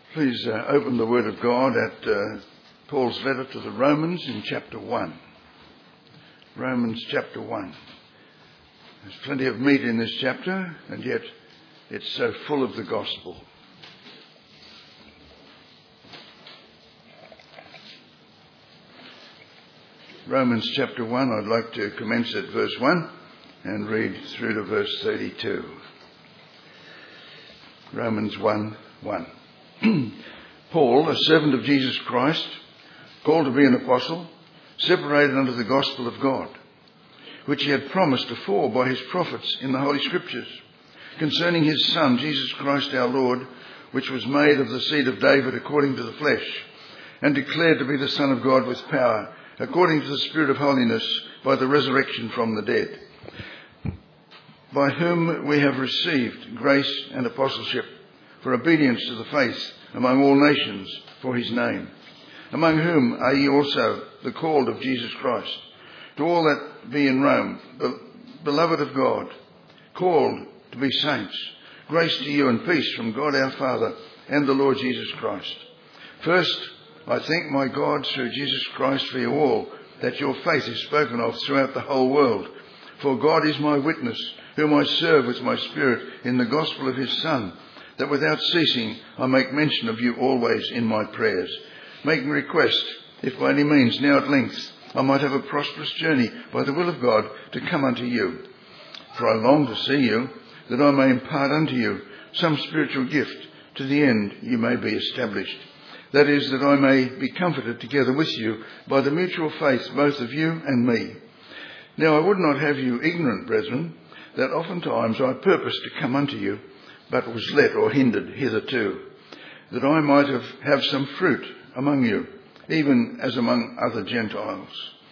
Please open the Word of God at Paul's letter to the Romans in chapter 1. Romans chapter 1. There's plenty of meat in this chapter, and yet it's so full of the gospel. Romans chapter 1, I'd like to commence at verse 1 and read through to verse 32. Romans 1:1. Paul, a servant of Jesus Christ, called to be an apostle, separated unto the gospel of God, which he had promised afore by his prophets in the Holy Scriptures, concerning his Son, Jesus Christ our Lord, which was made of the seed of David according to the flesh, and declared to be the Son of God with power, according to the Spirit of holiness, by the resurrection from the dead, by whom we have received grace and apostleship for obedience to the faith among all nations for his name, among whom are ye also the called of Jesus Christ, to all that be in Rome, beloved of God, called to be saints, grace to you and peace from God our Father and the Lord Jesus Christ. First, I thank my God through Jesus Christ for you all, that your faith is spoken of throughout the whole world. For God is my witness, whom I serve with my spirit in the gospel of his Son, that without ceasing I make mention of you always in my prayers, making request, if by any means now at length I might have a prosperous journey by the will of God to come unto you. For I long to see you, that I may impart unto you some spiritual gift, to the end you may be established. That is, that I may be comforted together with you by the mutual faith both of you and me. Now I would not have you ignorant, brethren, that oftentimes I purposed to come unto you, but was let or hindered hitherto, that I might have some fruit among you, even as among other Gentiles.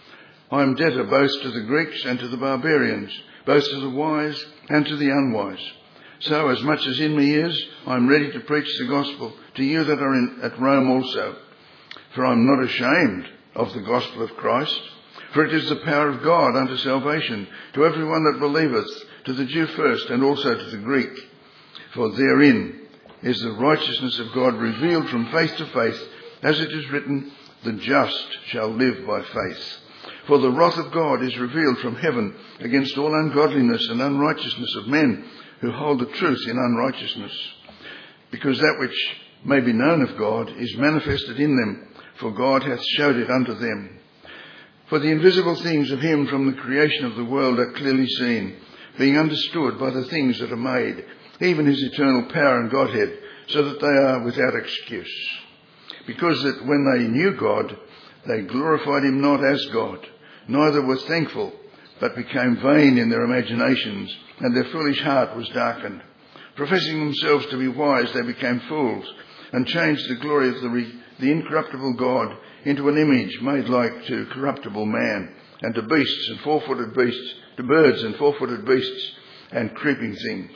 I am debtor both to the Greeks and to the barbarians, both to the wise and to the unwise. So, as much as in me is, I am ready to preach the gospel to you that are at Rome also. For I am not ashamed of the gospel of Christ, for it is the power of God unto salvation to everyone that believeth, to the Jew first and also to the Greek. For therein is the righteousness of God revealed from faith to faith, as it is written, the just shall live by faith. For the wrath of God is revealed from heaven against all ungodliness and unrighteousness of men who hold the truth in unrighteousness, because that which may be known of God is manifested in them, for God hath showed it unto them. For the invisible things of him from the creation of the world are clearly seen, being understood by the things that are made, even his eternal power and Godhead, so that they are without excuse. Because that when they knew God, they glorified him not as God, neither were thankful, but became vain in their imaginations, and their foolish heart was darkened. Professing themselves to be wise, they became fools, and changed the glory of the incorruptible God into an image made like to corruptible man, and to beasts and four-footed beasts, to birds and four-footed beasts, and creeping things.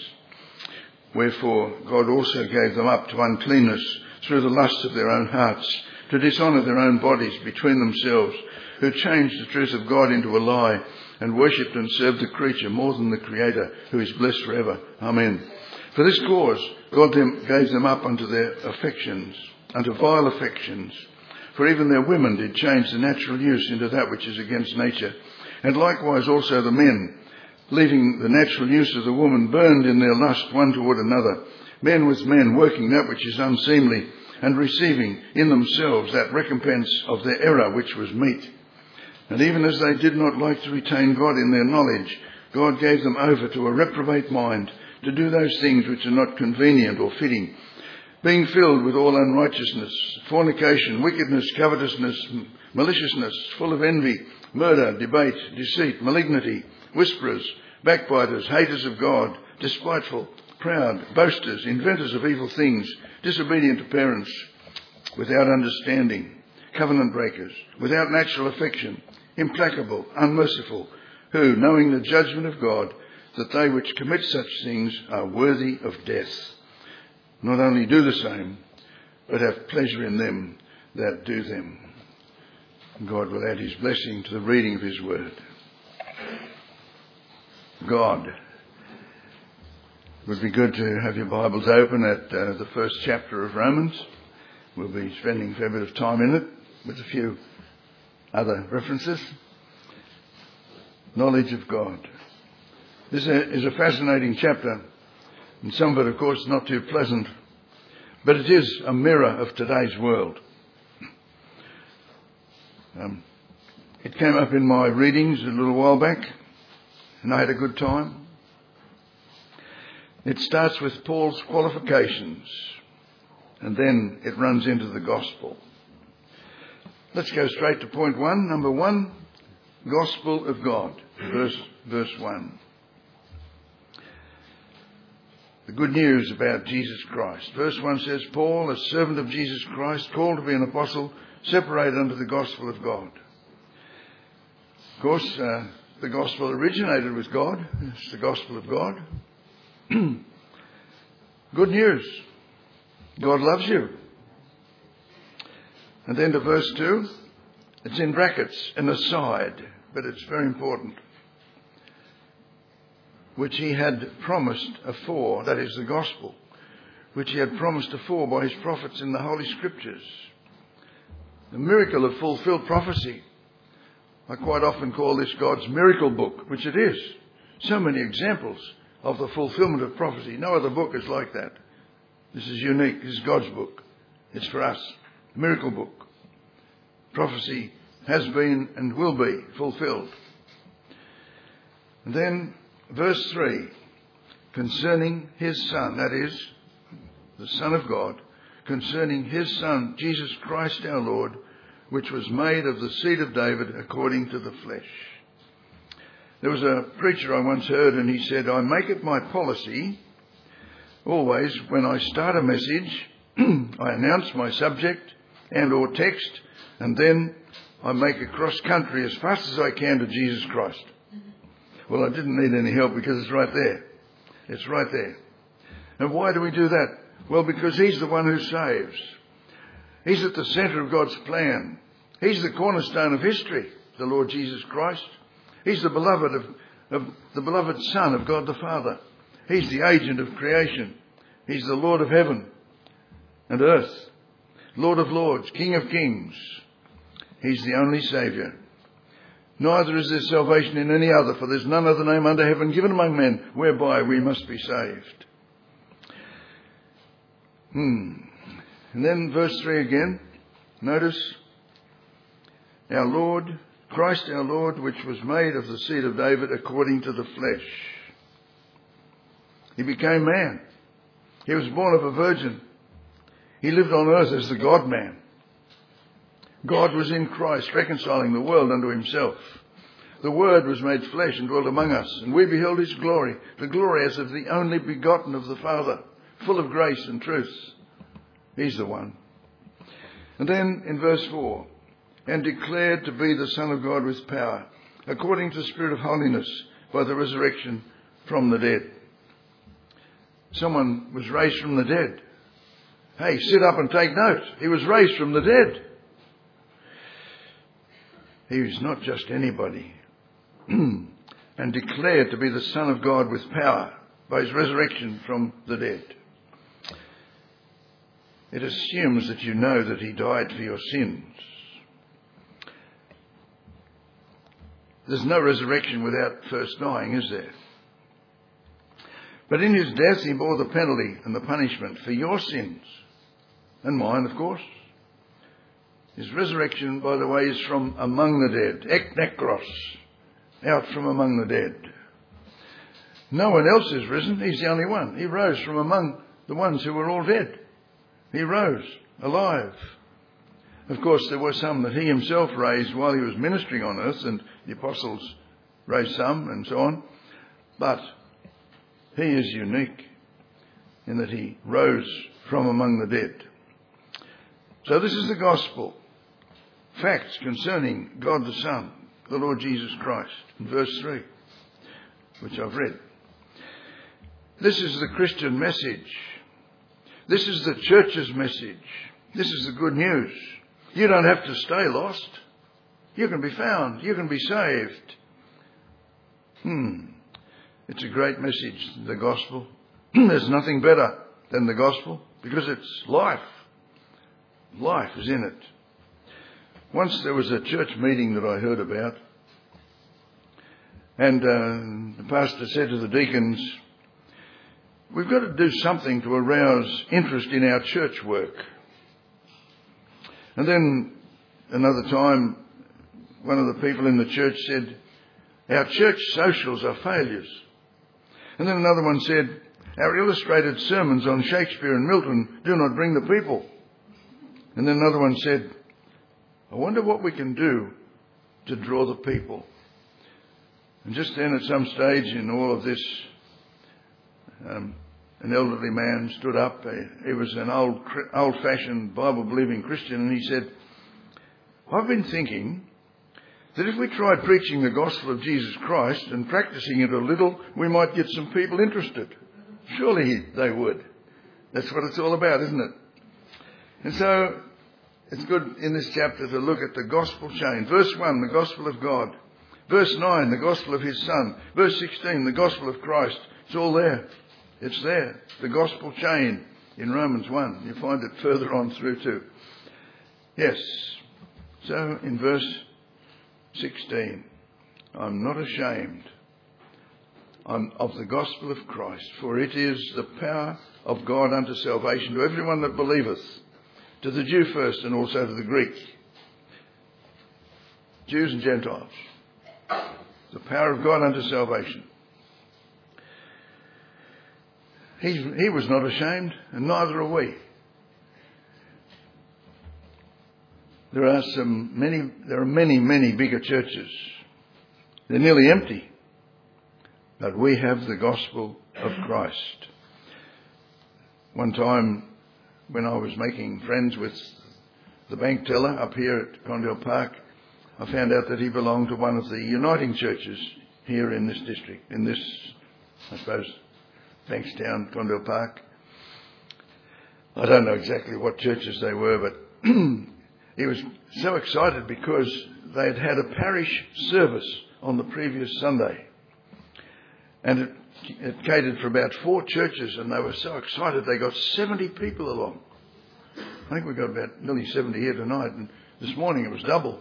Wherefore God also gave them up to uncleanness through the lusts of their own hearts, to dishonour their own bodies between themselves, who changed the truth of God into a lie, and worshipped and served the creature more than the Creator, who is blessed forever. Amen. For this cause God gave them up unto their affections, unto vile affections. For even their women did change the natural use into that which is against nature, and likewise also the men, leaving the natural use of the woman, burned in their lust one toward another, men with men, working that which is unseemly, and receiving in themselves that recompense of their error which was meet. And even as they did not like to retain God in their knowledge, God gave them over to a reprobate mind, to do those things which are not convenient or fitting, being filled with all unrighteousness, fornication, wickedness, covetousness, maliciousness, full of envy, murder, debate, deceit, malignity, whisperers, backbiters, haters of God, despiteful, proud, boasters, inventors of evil things, disobedient to parents, without understanding, covenant breakers, without natural affection, implacable, unmerciful, who, knowing the judgment of God, that they which commit such things are worthy of death, not only do the same, but have pleasure in them that do them. God will add his blessing to the reading of his word. God. It would be good to have your Bibles open at the first chapter of Romans. We'll be spending a fair bit of time in it with a few other references. Knowledge of God. This is a fascinating chapter, and some of it, of course, not too pleasant, but it is a mirror of today's world. It came up in my readings a little while back, and I had a good time. It starts with Paul's qualifications, and then it runs into the gospel. Let's go straight to point one. Number one, gospel of God, verse 1. The good news about Jesus Christ. Verse 1 says, Paul, a servant of Jesus Christ, called to be an apostle, separated unto the gospel of God. Of course, the gospel originated with God. It's the gospel of God. Good news. God loves you. And then to verse 2, it's in brackets, an aside, but it's very important. Which he had promised afore, that is the gospel, which he had promised afore by his prophets in the Holy Scriptures. The miracle of fulfilled prophecy. I quite often call this God's miracle book, which it is. So many examples of the fulfillment of prophecy. No other book is like that. This is unique. This is God's book. It's for us. Miracle book. Prophecy has been and will be fulfilled. And then verse 3, concerning his Son, that is, the Son of God, concerning his Son, Jesus Christ our Lord, which was made of the seed of David according to the flesh. There was a preacher I once heard, and he said, I make it my policy, always when I start a message, I announce my subject and or text, and then I make a cross country as fast as I can to Jesus Christ. Well, I didn't need any help because it's right there. It's right there. And why do we do that? Well, because he's the one who saves. He's at the centre of God's plan. He's the cornerstone of history, the Lord Jesus Christ. He's the beloved of the beloved Son of God the Father. He's the agent of creation. He's the Lord of heaven and earth, Lord of lords, King of kings. He's the only Saviour. Neither is there salvation in any other, for there's none other name under heaven given among men whereby we must be saved. And then verse 3 again. Notice, our Lord, Christ our Lord, which was made of the seed of David according to the flesh. He became man. He was born of a virgin. He lived on earth as the God-man. God was in Christ, reconciling the world unto himself. The Word was made flesh and dwelt among us, and we beheld his glory, the glory as of the only begotten of the Father, full of grace and truth. He's the one. And then in verse 4, and declared to be the Son of God with power, according to the Spirit of holiness, by the resurrection from the dead. Someone was raised from the dead. Hey, sit up and take note. He was raised from the dead. He was not just anybody. And declared to be the Son of God with power by his resurrection from the dead. It assumes that you know that he died for your sins. There's no resurrection without first dying, is there? But in his death he bore the penalty and the punishment for your sins. And mine, of course. His resurrection, by the way, is from among the dead. Ek nekros. Out from among the dead. No one else is risen. He's the only one. He rose from among the ones who were all dead. He rose alive. Of course, there were some that he himself raised while he was ministering on earth, and the apostles raised some and so on. But he is unique in that he rose from among the dead. So this is the gospel. Facts concerning God the Son, the Lord Jesus Christ, in verse 3, which I've read. This is the Christian message. This is the church's message. This is the good news. You don't have to stay lost. You can be found. You can be saved. It's a great message, the gospel. There's nothing better than the gospel because it's life. Life is in it. Once there was a church meeting that I heard about, and the pastor said to the deacons, we've got to do something to arouse interest in our church work. And then another time, one of the people in the church said, our church socials are failures. And then another one said, our illustrated sermons on Shakespeare and Milton do not bring the people. And then another one said, I wonder what we can do to draw the people. And just then at some stage in all of this, an elderly man stood up. He was an old-fashioned Bible-believing Christian, and he said, I've been thinking that if we tried preaching the gospel of Jesus Christ and practicing it a little, we might get some people interested. Surely they would. That's what it's all about, isn't it? And so it's good in this chapter to look at the gospel chain. Verse 1, the gospel of God. Verse 9, the gospel of his Son. Verse 16, the gospel of Christ. It's all there. It's there. The gospel chain in Romans 1. You find it further on through too. Yes. So in verse 16, I'm not ashamed of the gospel of Christ, for it is the power of God unto salvation to everyone that believeth, to the Jew first and also to the Greek, Jews and Gentiles. The power of God unto salvation. He was not ashamed, and neither are we. There are many bigger churches. They're nearly empty. But we have the gospel of Christ. One time when I was making friends with the bank teller up here at Condell Park, I found out that he belonged to one of the uniting churches here in this district, in this, I suppose, Bankstown, Condell Park. I don't know exactly what churches they were, but he was so excited because they had had a parish service on the previous Sunday. And it catered for about 4 churches, and they were so excited they got 70 people along. I think we got about nearly 70 here tonight, and this morning it was double.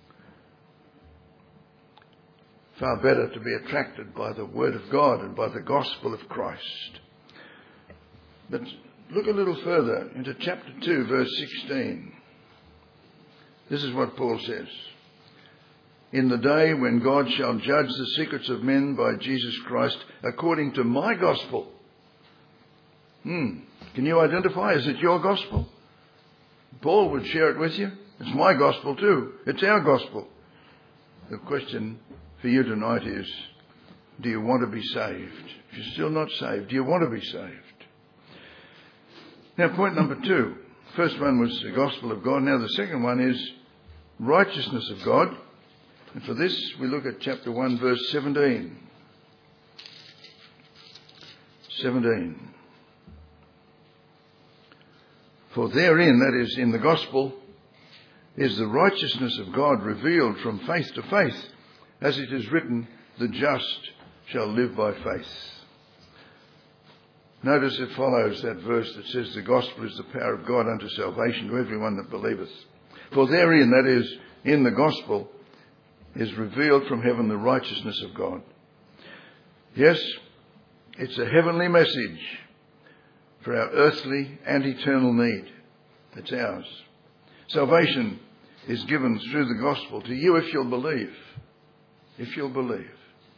Far better to be attracted by the Word of God and by the gospel of Christ. But look a little further into chapter 2, verse 16. This is what Paul says. In the day when God shall judge the secrets of men by Jesus Christ according to my gospel. Can you identify? Is it your gospel? Paul would share it with you. It's my gospel too. It's our gospel. The question for you tonight is, do you want to be saved? If you're still not saved, do you want to be saved? Now, point number 2. First one was the gospel of God. Now the second one is righteousness of God. And for this, we look at chapter 1, verse 17. 17. For therein, that is, in the gospel, is the righteousness of God revealed from faith to faith, as it is written, the just shall live by faith. Notice it follows that verse that says the gospel is the power of God unto salvation to everyone that believeth. For therein, that is, in the gospel, is revealed from heaven the righteousness of God. Yes, it's a heavenly message for our earthly and eternal need. It's ours. Salvation is given through the gospel to you if you'll believe. If you'll believe.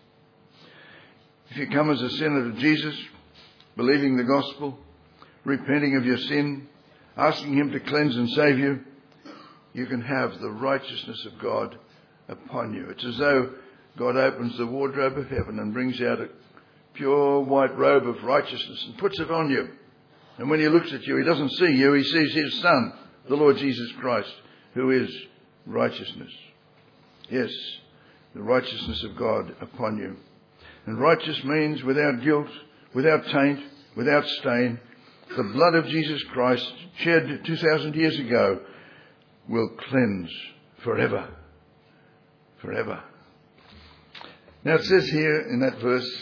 If you come as a sinner to Jesus, believing the gospel, repenting of your sin, asking him to cleanse and save you, you can have the righteousness of God upon you. It's as though God opens the wardrobe of heaven and brings out a pure white robe of righteousness and puts it on you. And when he looks at you, he doesn't see you, he sees his Son, the Lord Jesus Christ, who is righteousness. Yes, the righteousness of God upon you. And righteous means without guilt, without taint, without stain. The blood of Jesus Christ, shed 2,000 years ago, will cleanse forever. Forever. Now it says here in that verse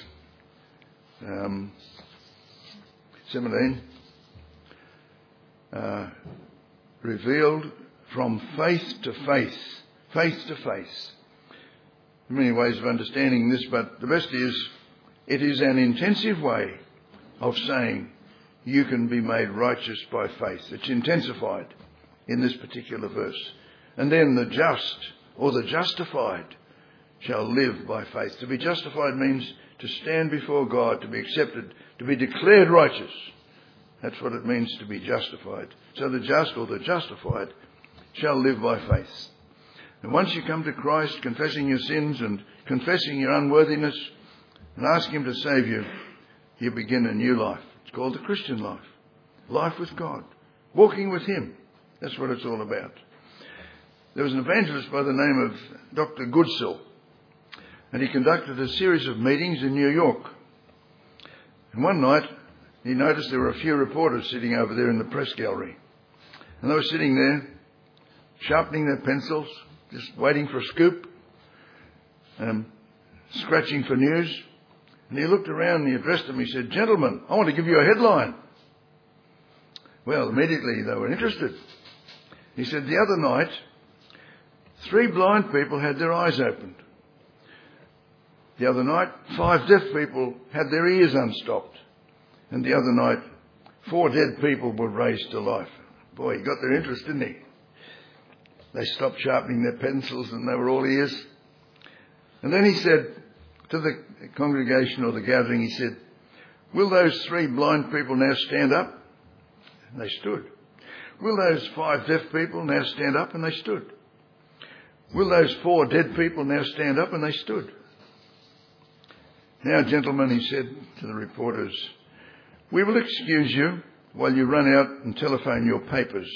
17, revealed from faith to faith. Faith to faith. There are many ways of understanding this, but the best is, it is an intensive way of saying you can be made righteous by faith. It's intensified in this particular verse. And then the just, or the justified, shall live by faith. To be justified means to stand before God, to be accepted, to be declared righteous. That's what it means to be justified. So the just, or the justified, shall live by faith. And once you come to Christ, confessing your sins and confessing your unworthiness, and ask Him to save you, you begin a new life. It's called the Christian life. Life with God. Walking with Him. That's what it's all about. There was an evangelist by the name of Dr. Goodsell, and he conducted a series of meetings in New York. And one night, he noticed there were a few reporters sitting over there in the press gallery. And they were sitting there, sharpening their pencils, just waiting for a scoop, scratching for news. And he looked around and he addressed them. He said, "Gentlemen, I want to give you a headline." Well, immediately they were interested. He said, "The other night, 3 blind people had their eyes opened. The other night, 5 deaf people had their ears unstopped. And the other night, 4 dead people were raised to life." Boy, he got their interest, didn't he? They stopped sharpening their pencils and they were all ears. And then he said to the congregation or the gathering, he said, "Will those 3 blind people now stand up?" And they stood. "Will those 5 deaf people now stand up?" And they stood. "Will those 4 dead people now stand up?" And they stood. "Now, gentlemen," he said to the reporters, "we will excuse you while you run out and telephone your papers."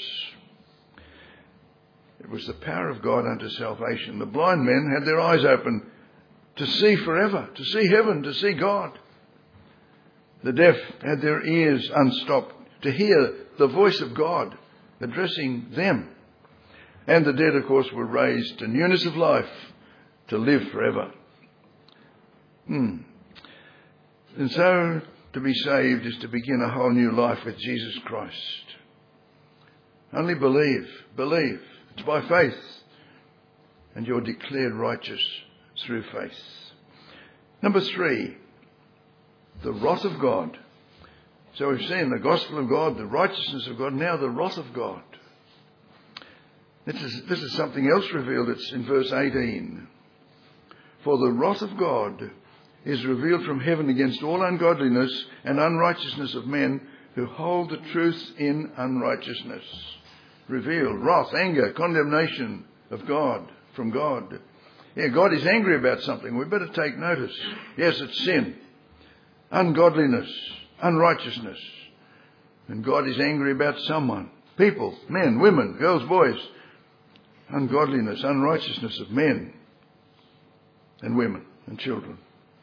It was the power of God unto salvation. The blind men had their eyes open to see forever, to see heaven, to see God. The deaf had their ears unstopped to hear the voice of God addressing them. And the dead, of course, were raised to newness of life, to live forever. And so to be saved is to begin a whole new life with Jesus Christ. Only believe. It's by faith. And you're declared righteous through faith. Number 3, the wrath of God. So we've seen the gospel of God, the righteousness of God, now the wrath of God. This is something else revealed. It's in verse 18. "For the wrath of God is revealed from heaven against all ungodliness and unrighteousness of men who hold the truth in unrighteousness." Revealed. Wrath, anger, condemnation of God, from God. Yeah, God is angry about something. We better take notice. Yes, it's sin. Ungodliness, unrighteousness. And God is angry about someone. People, men, women, girls, boys. Ungodliness, unrighteousness of men and women and children.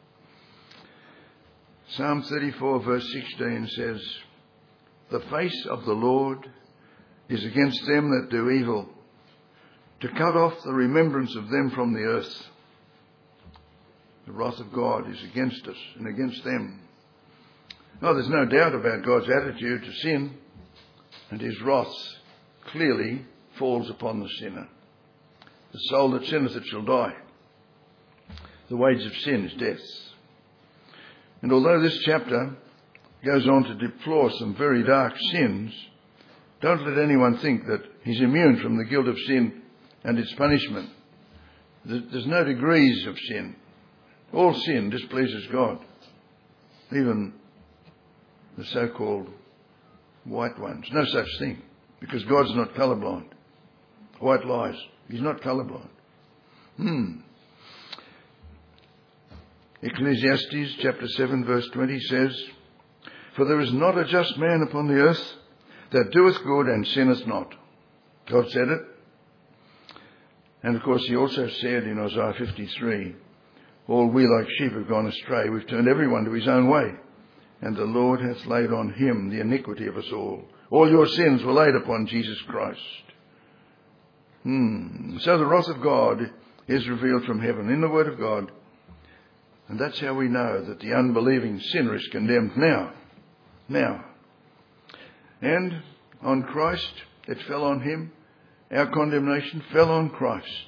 Psalm 34 verse 16 says, "The face of the Lord is against them that do evil, to cut off the remembrance of them from the earth." The wrath of God is against us and against them. No, there's no doubt about God's attitude to sin, and His wrath clearly falls upon the sinner. The soul that sinneth, it shall die. The wage of sin is death. And although this chapter goes on to deplore some very dark sins, don't let anyone think that he's immune from the guilt of sin and its punishment. There's no degrees of sin. All sin displeases God. Even the so-called white ones. No such thing. Because God's not colourblind. White lies. He's not colourblind. Ecclesiastes chapter 7 verse 20 says, "For there is not a just man upon the earth that doeth good and sinneth not." God said it. And of course He also said in Isaiah 53, "All we like sheep have gone astray. We've turned everyone to his own way. And the Lord hath laid on Him the iniquity of us all." All your sins were laid upon Jesus Christ. So the wrath of God is revealed from heaven in the Word of God. And that's how we know that the unbelieving sinner is condemned now. And on Christ, It fell on him. Our condemnation fell on Christ.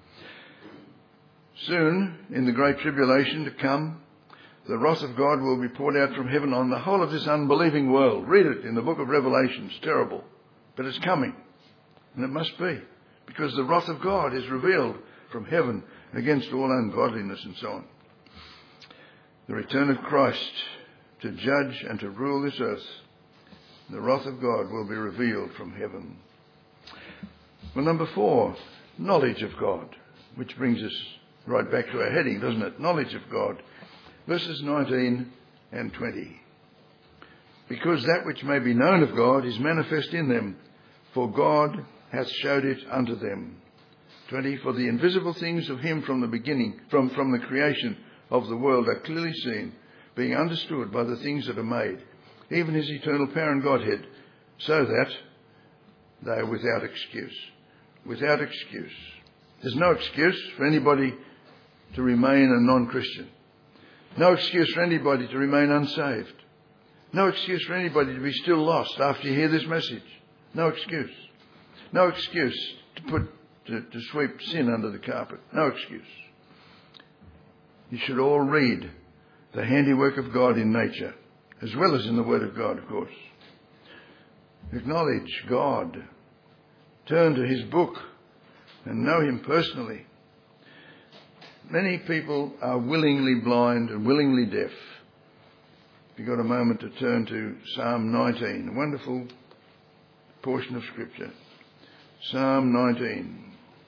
Soon, in the great tribulation to come, the wrath of God will be poured out from heaven on the whole of this unbelieving world. Read it in the book of Revelation. It's terrible. But it's coming. And it must be. Because the wrath of God is revealed from heaven against all ungodliness and so on. The return of Christ to judge and to rule this earth. The wrath of God will be revealed from heaven. Well, number 4, knowledge of God, which brings us right back to our heading, doesn't it? Knowledge of God. Verses 19 and 20. Because that which may be known of God is manifest in them, for God hath showed it unto them. 20. For the invisible things of him from the beginning, from the creation of the world are clearly seen, being understood by the things that are made, even his eternal power and Godhead, so that they are without excuse. Without excuse. There's no excuse for anybody to remain a non-Christian. No excuse for anybody to remain unsaved. No excuse for anybody to be still lost after you hear this message. No excuse. No excuse to sweep sin under the carpet. No excuse. You should all read the handiwork of God in nature, as well as in the Word of God, of course. Acknowledge God. Turn to his book and know him personally. Many people are willingly blind and willingly deaf. If you've got a moment to turn to Psalm 19, a wonderful portion of Scripture. Psalm 19.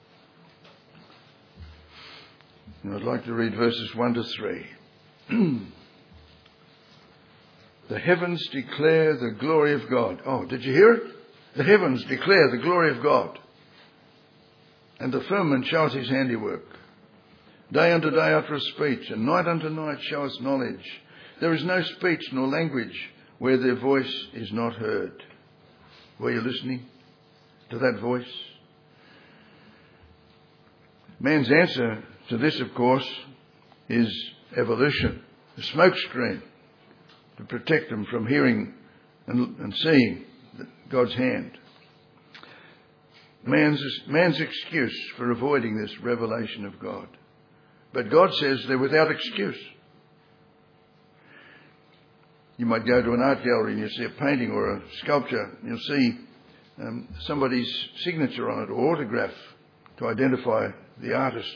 And I'd like to read verses 1 to 3. The heavens declare the glory of God. Oh, did you hear it? The heavens declare the glory of God, and the firmament showeth his handiwork. Day unto day uttereth speech, and night unto night showeth knowledge. There is no speech nor language where their voice is not heard. Were you listening to that voice? Man's answer to this, of course, is evolution, a smokescreen to protect them from hearing and seeing God's hand. Man's excuse for avoiding this revelation of God. But God says they're without excuse. You might go to an art gallery and you'll see a painting or a sculpture. You'll see somebody's signature on it or autograph to identify the artist.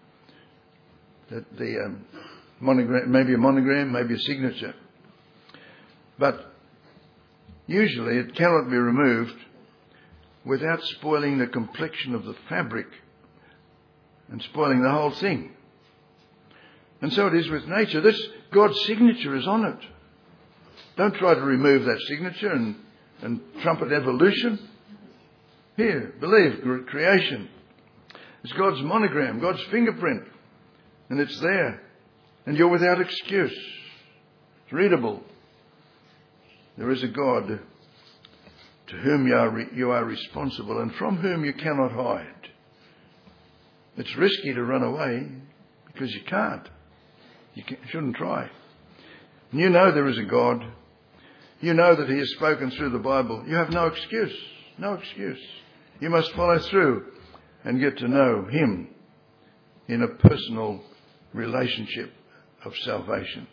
The monogram, maybe a monogram, maybe a signature. But usually it cannot be removed without spoiling the complexion of the fabric and spoiling the whole thing. And so it is with nature. This God's signature is on it. Don't try to remove that signature and trumpet evolution. Here, believe creation. It's God's monogram, God's fingerprint. And it's there. And you're without excuse. It's readable. There is a God to whom you are responsible and from whom you cannot hide. It's risky to run away because you can't. You shouldn't try. And you know there is a God. You know that he has spoken through the Bible. You have no excuse. No excuse. You must follow through and get to know him in a personal relationship of salvation.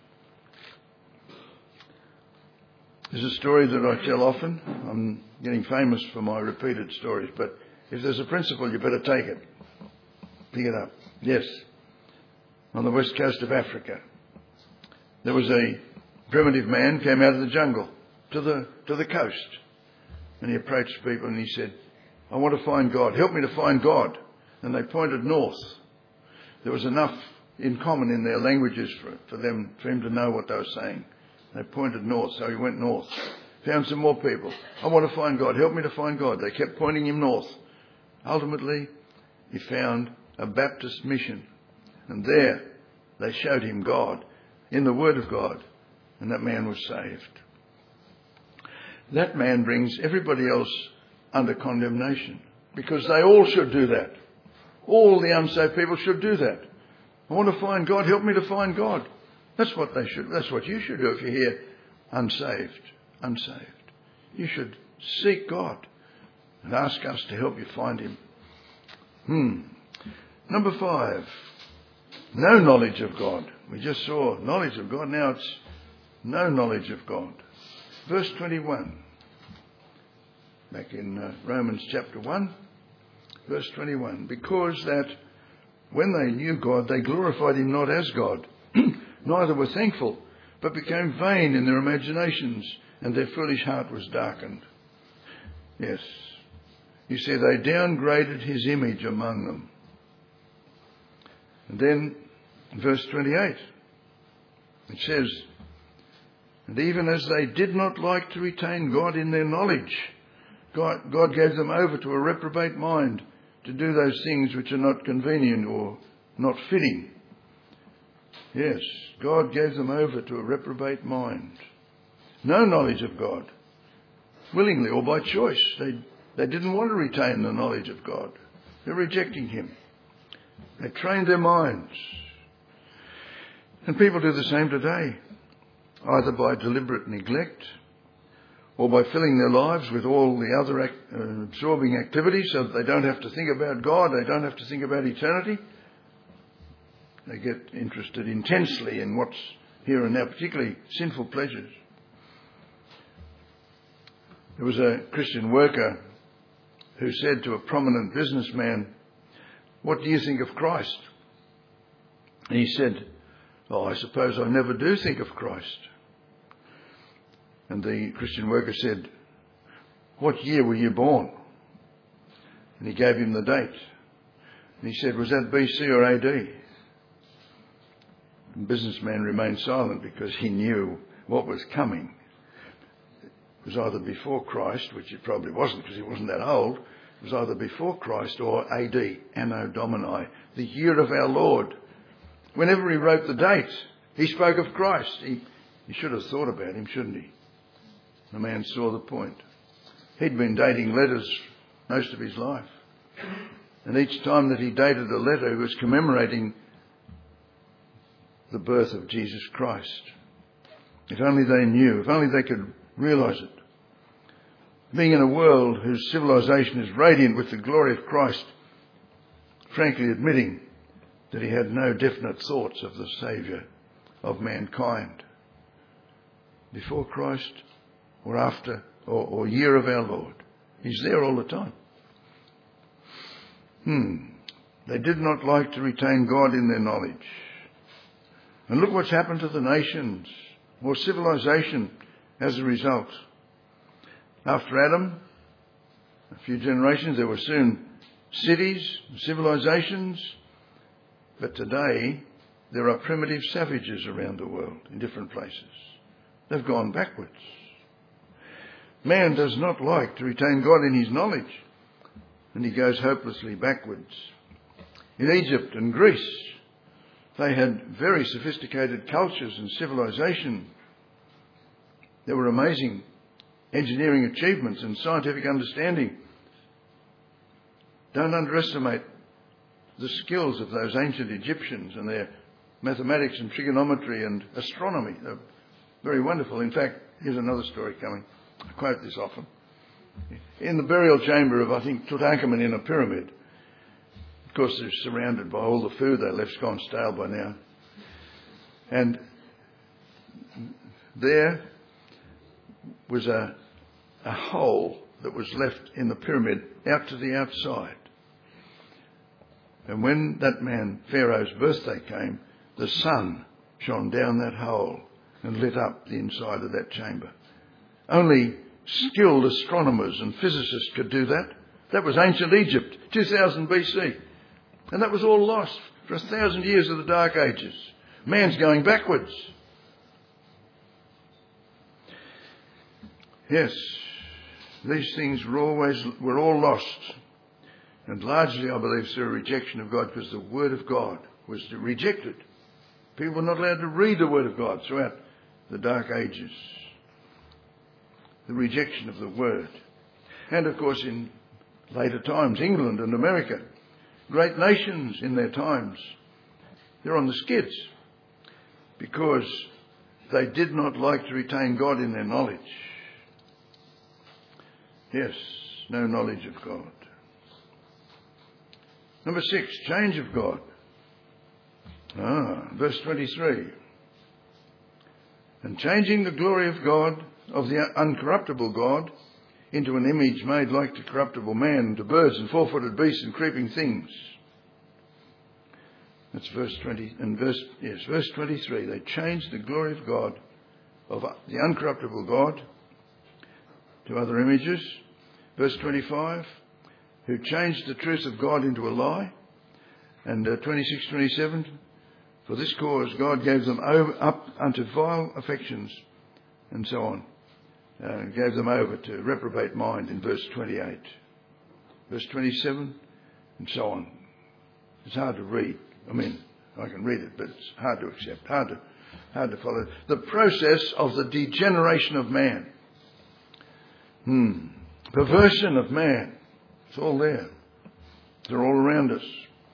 There's a story that I tell often. I'm getting famous for my repeated stories, but if there's a principle, you better take it. Pick it up. Yes. On the west coast of Africa, there was a primitive man came out of the jungle to the coast, and he approached people and he said, I want to find God. Help me to find God. And they pointed north. There was enough in common in their languages for him to know what they were saying. They pointed north, so he went north. Found some more people. I want to find God. Help me to find God. They kept pointing him north. Ultimately, he found a Baptist mission. And there, they showed him God in the Word of God. And that man was saved. That man brings everybody else under condemnation. Because they all should do that. All the unsaved people should do that. I want to find God. Help me to find God. That's what they should. That's what you should do if you're here unsaved. Unsaved. You should seek God. and ask us to help you find him. Number 5, no knowledge of God. We just saw knowledge of God. Now it's no knowledge of God. Verse 21, back in Romans chapter 1, verse 21. Because that when they knew God, they glorified him not as God, neither were thankful, but became vain in their imaginations, and their foolish heart was darkened. Yes. You see, they downgraded his image among them. And then, verse 28, it says, and even as they did not like to retain God in their knowledge, God gave them over to a reprobate mind to do those things which are not convenient or not fitting. Yes, God gave them over to a reprobate mind. No knowledge of God, willingly or by choice. They didn't want to retain the knowledge of God. They're rejecting him. They trained their minds. And people do the same today, either by deliberate neglect or by filling their lives with all the other absorbing activities so that they don't have to think about God, they don't have to think about eternity. They get interested intensely in what's here and now, particularly sinful pleasures. There was a Christian worker who said to a prominent businessman, "What do you think of Christ?" And he said, "Oh, I suppose I never do think of Christ." And the Christian worker said, "What year were you born?" And he gave him the date. And he said, "Was that BC or AD?" The businessman remained silent because he knew what was coming. It was either before Christ, which it probably wasn't because he wasn't that old. It was either before Christ or AD, Anno Domini, the year of our Lord. Whenever he wrote the date, he spoke of Christ. He should have thought about him, shouldn't he? The man saw the point. He'd been dating letters most of his life. And each time that he dated a letter, he was commemorating the birth of Jesus Christ. If only they knew, if only they could realise it. Being in a world whose civilization is radiant with the glory of Christ, frankly admitting that he had no definite thoughts of the Saviour of mankind. Before Christ or after or year of our Lord. He's there all the time. They did not like to retain God in their knowledge. And look what's happened to the nations or civilization as a result. After Adam, a few generations, there were soon cities, civilizations. But today, there are primitive savages around the world in different places. They've gone backwards. Man does not like to retain God in his knowledge, and he goes hopelessly backwards. In Egypt and Greece, they had very sophisticated cultures and civilization. There were amazing engineering achievements and scientific understanding. Don't underestimate the skills of those ancient Egyptians and their mathematics and trigonometry and astronomy. They're very wonderful. In fact, here's another story coming. I quote this often. In the burial chamber of, I think, Tutankhamun in a pyramid, of course they're surrounded by all the food they left's gone stale by now. And there was a hole that was left in the pyramid out to the outside. And when that man, Pharaoh's birthday came, the sun shone down that hole and lit up the inside of that chamber. Only skilled astronomers and physicists could do that. That was ancient Egypt, 2000 BC. And that was all lost for 1,000 years of the Dark Ages. Man's going backwards. Yes, these things were all lost. And largely, I believe, through a rejection of God, because the Word of God was rejected. People were not allowed to read the Word of God throughout the Dark Ages. The rejection of the Word. And of course, in later times, England and America, great nations in their times, they're on the skids because they did not like to retain God in their knowledge. Yes, no knowledge of God. Number 6, change of God. Verse 23. And changing the glory of God, of the uncorruptible God, into an image made like to corruptible man, to birds and four-footed beasts and creeping things. That's verse 20 and verse 23. They changed the glory of God, of the uncorruptible God, to other images. Verse 25, who changed the truth of God into a lie. And 26, 27, for this cause God gave them up unto vile affections, and so on. Gave them over to reprobate mind in verse 28. Verse 27, and so on. It's hard to read. I mean, I can read it, but it's hard to accept, hard to follow. The process of the degeneration of man. Perversion of man. It's all there. They're all around us.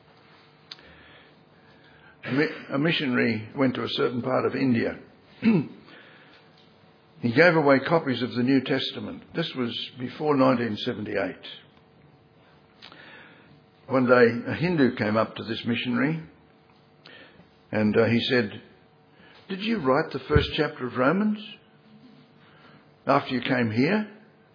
A missionary went to a certain part of India. He gave away copies of the New Testament. This was before 1978. One day a Hindu came up to this missionary and he said, "Did you write the first chapter of Romans after you came here?"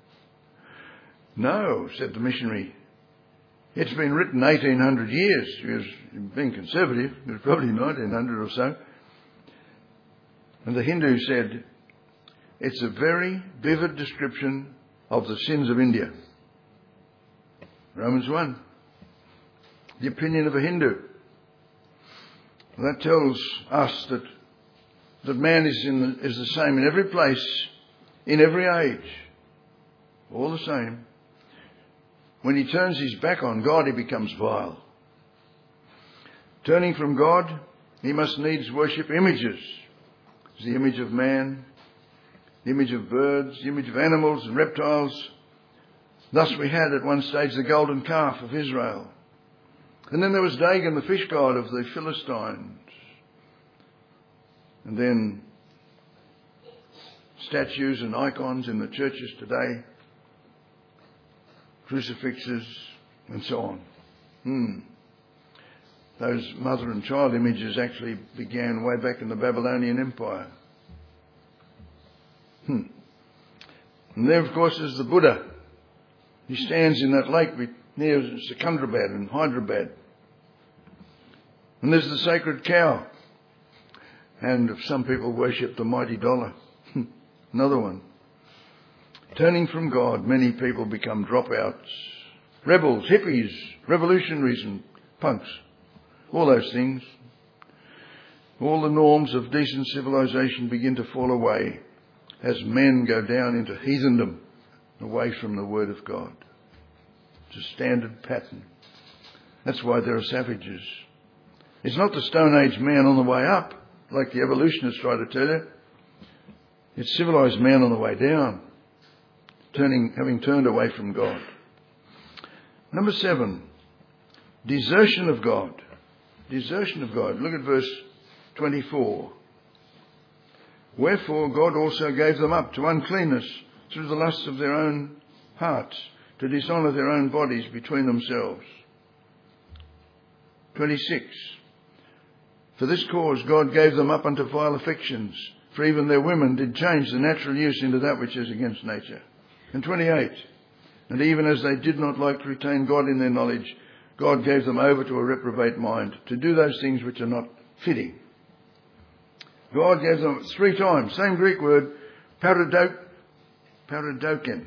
"No," said the missionary. "It's been written 1800 years. He was being conservative. It was probably 1900 or so. And the Hindu said, "It's a very vivid description of the sins of India." Romans 1. The opinion of a Hindu. That tells us that man is the same in every place, in every age. All the same. When he turns his back on God, he becomes vile. Turning from God, he must needs worship images. It's the image of man, the image of birds, the image of animals and reptiles. Thus we had at one stage the golden calf of Israel. And then there was Dagon, the fish god of the Philistines. And then statues and icons in the churches today, crucifixes and so on. Those mother and child images actually began way back in the Babylonian Empire. And there, of course, is the Buddha. He stands in that lake near Secunderabad and Hyderabad. And there's the sacred cow. And some people worship the mighty dollar. Another one. Turning from God, many people become dropouts, rebels, hippies, revolutionaries and punks. All those things. All the norms of decent civilization begin to fall away as men go down into heathendom, away from the Word of God. It's a standard pattern. That's why there are savages. It's not the Stone Age man on the way up, like the evolutionists try to tell you. It's civilized man on the way down, having turned away from God. Number 7, desertion of God. Desertion of God. Look at verse 24. Wherefore God also gave them up to uncleanness through the lusts of their own hearts, to dishonour their own bodies between themselves. 26. For this cause God gave them up unto vile affections, for even their women did change the natural use into that which is against nature. And 28. And even as they did not like to retain God in their knowledge, God gave them over to a reprobate mind, to do those things which are not fitting. God gave them 3 times, same Greek word, paradoken.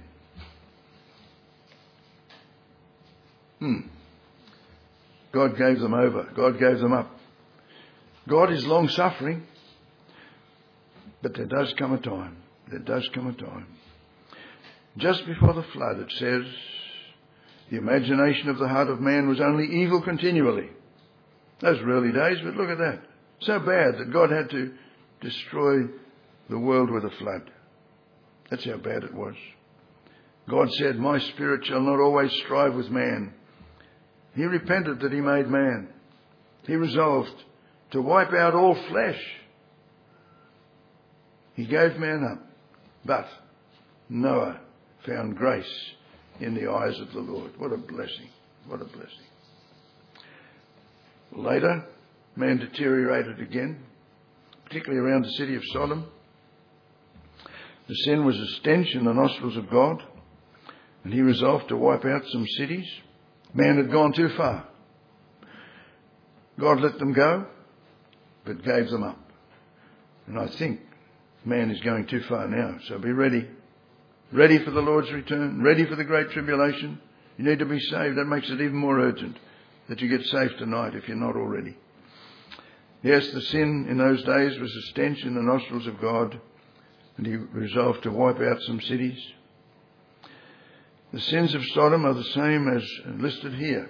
God gave them over. God gave them up. God is long-suffering, but there does come a time. There does come a time. Just before the flood, it says, the imagination of the heart of man was only evil continually. Those were early days, but look at that. So bad that God had to destroy the world with a flood. That's how bad it was. God said, my spirit shall not always strive with man. He repented that he made man. He resolved to wipe out all flesh. He gave man up. But Noah found grace in the eyes of the Lord. What a blessing. What a blessing. Later, man deteriorated again, particularly around the city of Sodom. The sin was a stench in the nostrils of God, and he resolved to wipe out some cities. Man had gone too far. God let them go, but gave them up. And I think man is going too far now, so be ready. Ready for the Lord's return, ready for the great tribulation. You need to be saved. That makes it even more urgent that you get saved tonight if you're not already. Yes, the sin in those days was a stench in the nostrils of God, and he resolved to wipe out some cities. The sins of Sodom are the same as listed here.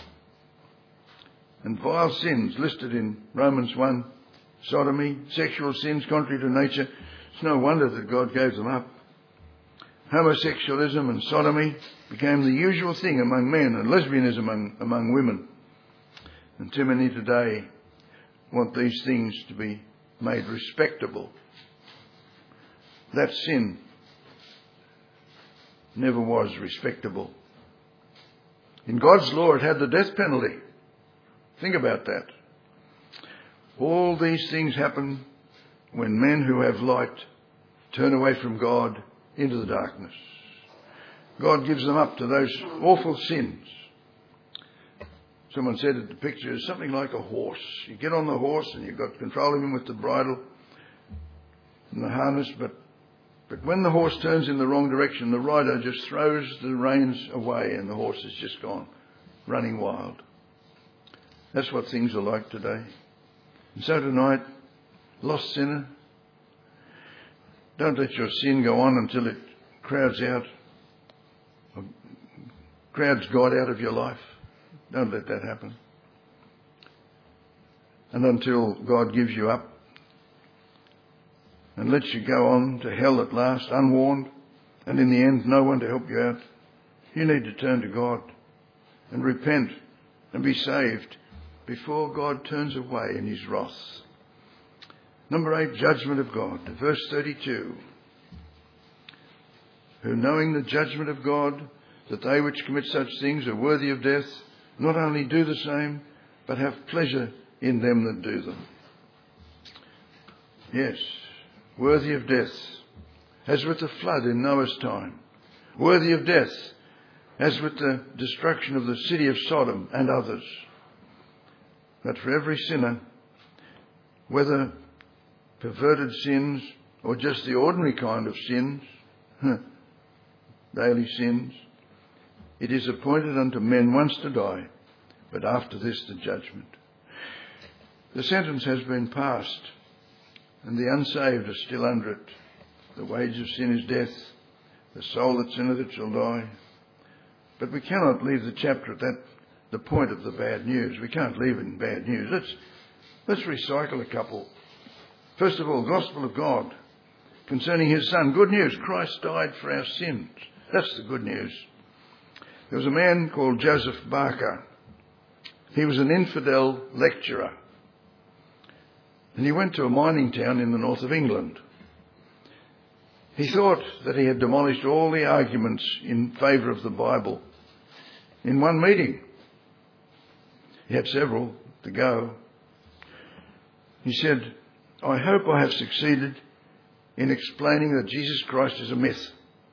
And vile sins listed in Romans 1, sodomy, sexual sins contrary to nature. It's no wonder that God gave them up. Homosexualism and sodomy became the usual thing among men, and lesbianism among women. And too many today want these things to be made respectable. That sin never was respectable. In God's law, it had the death penalty. Think about that. All these things happen when men who have light turn away from God into the darkness. God gives them up to those awful sins. Someone said that the picture is something like a horse. You get on the horse and you've got control of him with the bridle and the harness, but when the horse turns in the wrong direction, the rider just throws the reins away and the horse is just gone, running wild. That's what things are like today. And so tonight, lost sinner, don't let your sin go on until it crowds God out of your life. Don't let that happen. And until God gives you up and lets you go on to hell at last, unwarned, and in the end no one to help you out, you need to turn to God and repent and be saved before God turns away in his wrath. Number 8, judgment of God. Verse 32. Who, knowing the judgment of God, that they which commit such things are worthy of death, not only do the same, but have pleasure in them that do them. Yes, worthy of death, as with the flood in Noah's time. Worthy of death, as with the destruction of the city of Sodom and others. But for every sinner, whether perverted sins or just the ordinary kind of sins, daily sins, it is appointed unto men once to die, but after this the judgment. The sentence has been passed, and the unsaved are still under it. The wage of sin is death. The soul that sinneth it shall die. But we cannot leave the chapter at the point of the bad news. We can't leave it in bad news. Let's recycle a couple. First of all, gospel of God concerning his Son. Good news, Christ died for our sins. That's the good news. There was a man called Joseph Barker. He was an infidel lecturer. And he went to a mining town in the north of England. He thought that he had demolished all the arguments in favour of the Bible in one meeting. He had several to go. He said, I hope I have succeeded in explaining that Jesus Christ is a myth.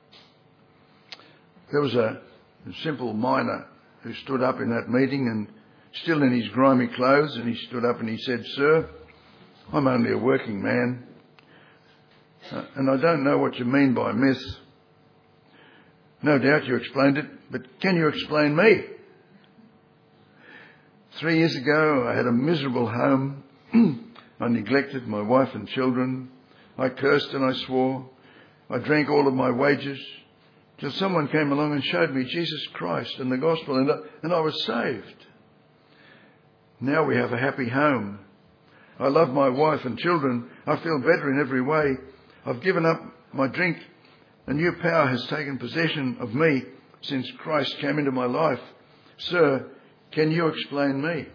There was a simple miner who stood up in that meeting and still in his grimy clothes, and he stood up and he said, Sir, I'm only a working man, and I don't know what you mean by myth. No doubt you explained it, but can you explain me? 3 years ago, I had a miserable home. I neglected my wife and children. I cursed and I swore. I drank all of my wages till someone came along and showed me Jesus Christ and the gospel, and I was saved. Now we have a happy home. I love my wife and children. I feel better in every way. I've given up my drink. A new power has taken possession of me since Christ came into my life. Sir, can you explain me?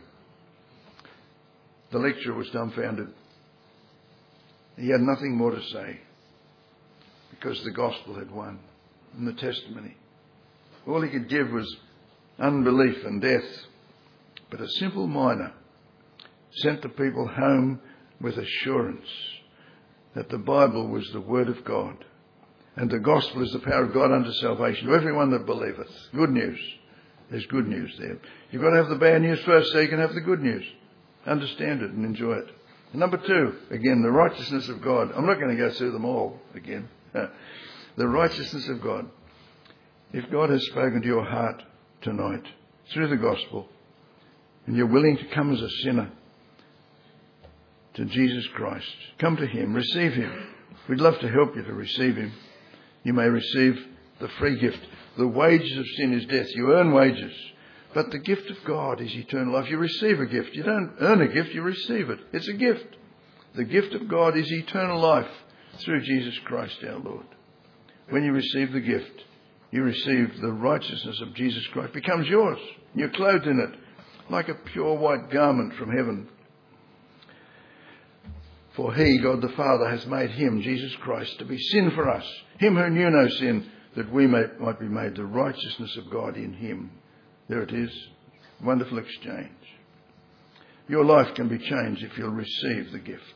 The lecturer was dumbfounded. He had nothing more to say because the gospel had won and the testimony All he could give was unbelief and death. But a simple miner sent the people home with assurance that the Bible was the Word of God, and the gospel is the power of God unto salvation to everyone that believeth. Good news. There's good news there. You've got to have the bad news first so you can have the good news. Understand it and enjoy it. And number 2, again, the righteousness of God. I'm not going to go through them all again. The righteousness of God. If God has spoken to your heart tonight through the gospel, and you're willing to come as a sinner to Jesus Christ, come to him, receive him. We'd love to help you to receive him. You may receive the free gift. The wages of sin is death. You earn wages. But the gift of God is eternal life. You receive a gift. You don't earn a gift, you receive it. It's a gift. The gift of God is eternal life through Jesus Christ our Lord. When you receive the gift, you receive the righteousness of Jesus Christ. It becomes yours. You're clothed in it like a pure white garment from heaven. For he, God the Father, has made him, Jesus Christ, to be sin for us. Him who knew no sin, that we might be made the righteousness of God in him. There it is. Wonderful exchange. Your life can be changed if you'll receive the gift.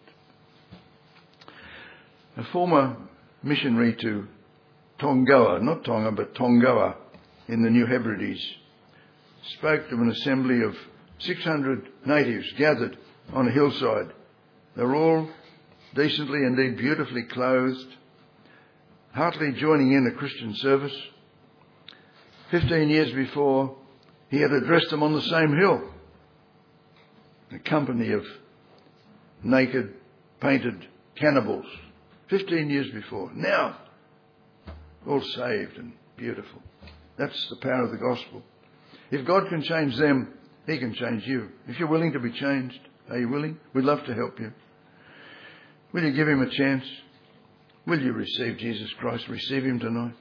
A former missionary to Tongawa, not Tonga, but Tongawa in the New Hebrides, spoke to an assembly of 600 natives gathered on a hillside. They were all decently, indeed beautifully clothed, heartily joining in a Christian service. 15 years before, he had addressed them on the same hill, a company of naked, painted cannibals. 15 years before. Now, all saved and beautiful. That's the power of the gospel. If God can change them, he can change you. If you're willing to be changed, are you willing? We'd love to help you. Will you give him a chance? Will you receive Jesus Christ? Receive him tonight.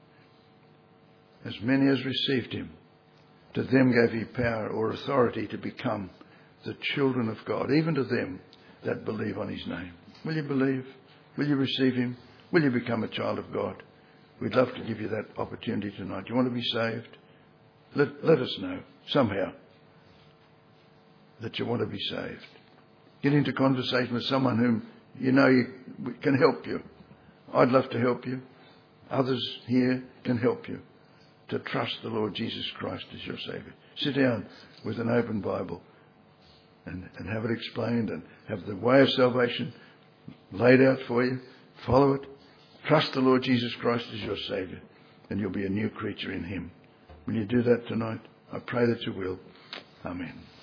As many as received him, to them gave he power or authority to become the children of God, even to them that believe on his name. Will you believe? Will you receive him? Will you become a child of God? We'd love to give you that opportunity tonight. You want to be saved? Let us know somehow that you want to be saved. Get into conversation with someone whom you know can help you. I'd love to help you. Others here can help you to trust the Lord Jesus Christ as your Saviour. Sit down with an open Bible and have it explained and have the way of salvation laid out for you. Follow it. Trust the Lord Jesus Christ as your Saviour, and you'll be a new creature in him. Will you do that tonight? I pray that you will. Amen.